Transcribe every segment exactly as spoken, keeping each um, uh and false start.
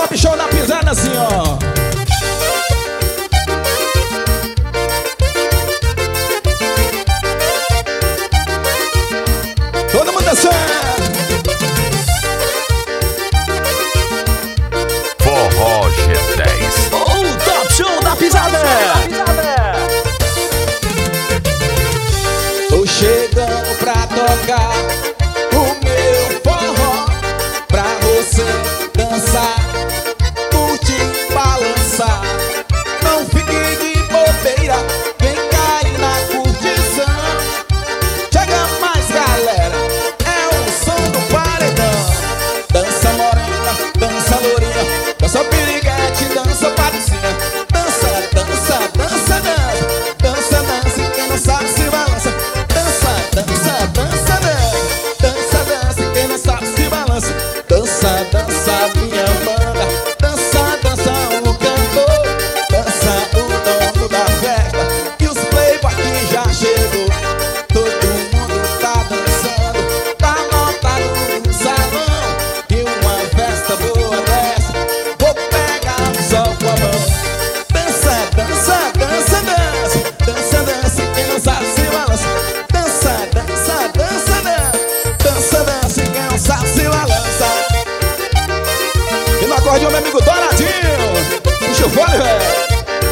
Top Show da Pisada assim, ó. Todo mundo dançando. Forró G dez. O Top Show da Pisada. Tô chegando pra tocar o meu forró, pra você dançar, curtir, balançar. Não fique de bobeira, vem cair na curtição. Chega mais galera, é o som do paredão. Dança morena, dança lourinha, dança piriguete, dança patricinha. Dança, dança, dança, dança, dança, dança, e quem não sabe se balança. Dança, dança, dança, dança, dança, dança, e quem não sabe se balança. Dança, dança, minha banda, dança, dança o cantor, dança o dono da festa, e os playboy que já chegou. Todo mundo tá dançando, tá lotado no salão, e uma festa boa dessa, vou pegar o sol com a mão. Dança, dança, dança, dança, dança, dança, e quem não sabe se balança. Dança, dança, dança, dança, dança, dança, e quem não sabe se balança. E no acordeão meu amigo Donadinho, puxa o fone, velho.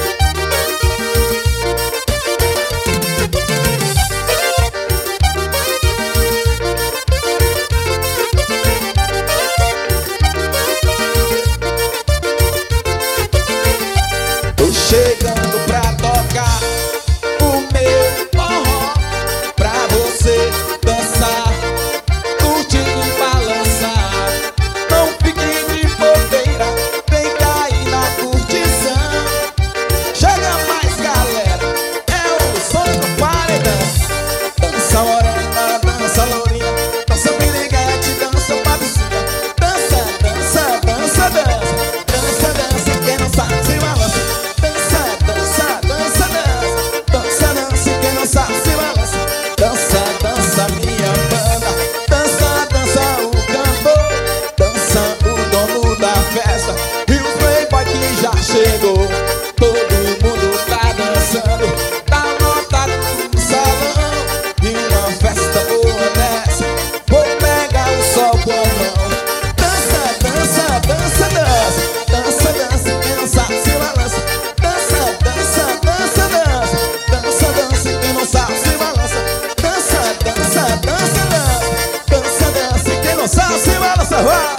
Tô chegando pra tocar o meu forró, pra você dançar, curtir e balançar. Não fique de bobeira, vem cair na curtição. Chega mais galera, é o som do paredão. Dança morena, dança lourinha, dança piriguete, dança patricinha. Dança, dança, dança, dança, dança, dança, e quem não sabe se balança. Dança, dança, dança, dança, dança, dança, e quem não sabe se balança. Dança, dança, minha banda, dança, dança o cantor, dança o dono da festa, e os playboy que já chegou. Todo mundo tá dançando, tá lotado no salão, e uma festa boa dessa, vou pegar o sol com a mão. Dança, dança, dança, dança, dança, dança, e quem não sabe se balança. Dança, dança, dança, dança, dança, dança, e quem não sabe se balança. Dança, dança, dança, dança, dança, dança, e quem não sabe se balança. Vai!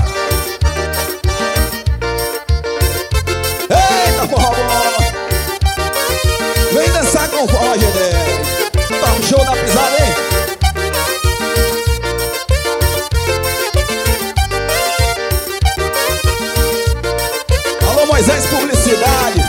Eita, forró bom! Vem dançar com o forró G dez. Tá um show da pisada, hein? Alô, Moisés Publicidade,